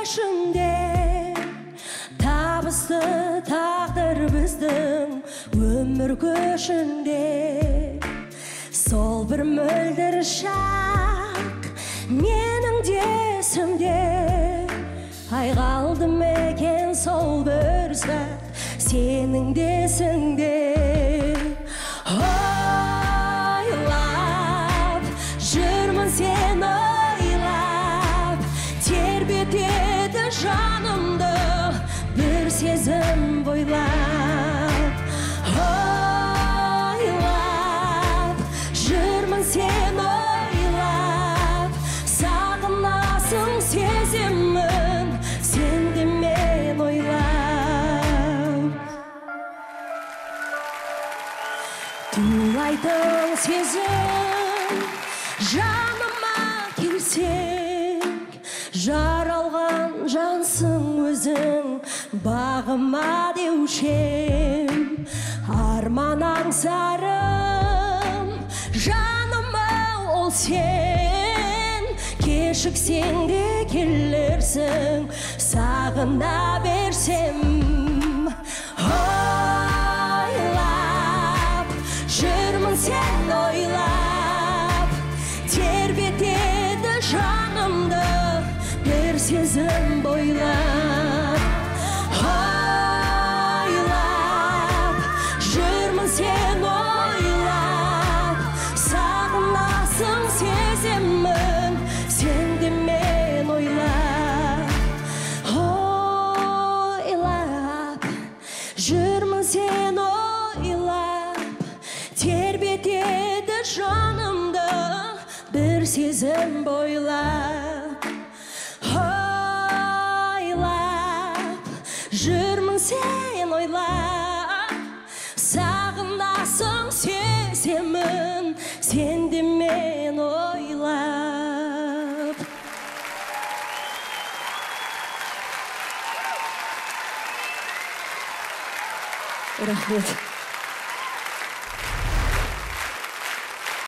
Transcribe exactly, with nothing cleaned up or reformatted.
көшіңде, табысты тағдыр біздің өмір көшіңде. Сол бір мөлдір шақ менің де есімде, ай қалды мекен сол бір сәт сенің де есіңде. Ойлап жүрмін сені ойлап, тербетеді жанымды бір сезім бойлап. Ойлап жүрмін сені ойлап, сағынасың сезімін сен де мен ойлап. Тулайтын сезім жаныма келсең, жаралған жансың өзің бағыма деушем. Арман аңсарым жаныма ол сен, кешіксең де келерсің сағына берсем. Ойлап жүрмін сен ойлап, тербетеді жанымды бір сезім бойлап. Ойлап жүрмін сен ойлап, сағынасың сезімін сен де мен ойлап. Ойлап жүрмін сен ойлап, тербетеді жанымды бір сезім бойлап. Ойлап жүрмін сен ойлап, сағынасың сезімін сен де мен ойлап. Рахмет.